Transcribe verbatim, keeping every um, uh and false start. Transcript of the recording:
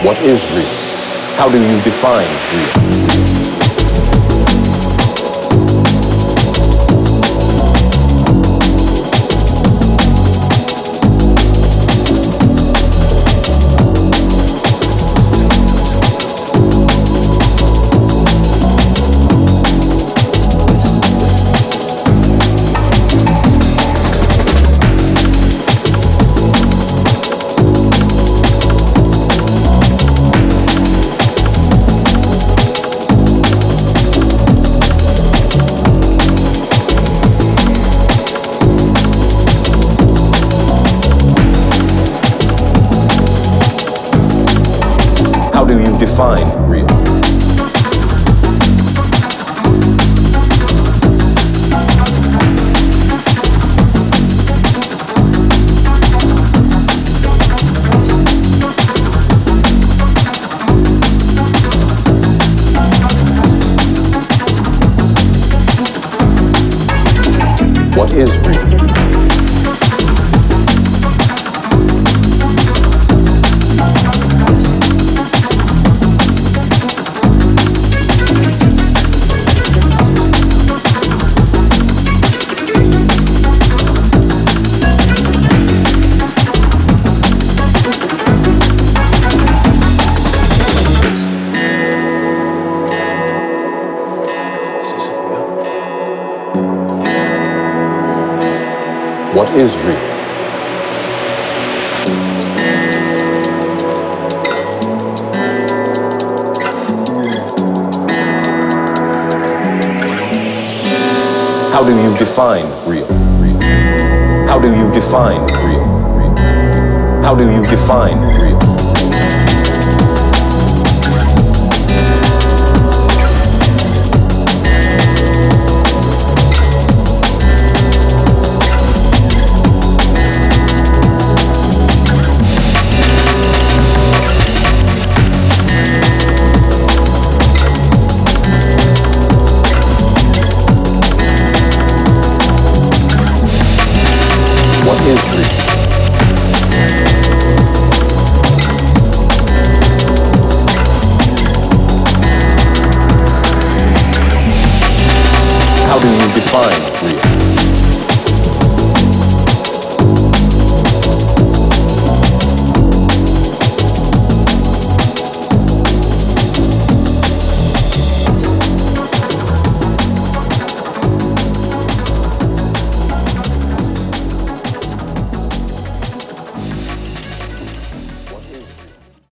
What is real? How do you define real? How do you define real? What is real? What is real? How do you define real? Real. How do you define real? Real. How do you define real?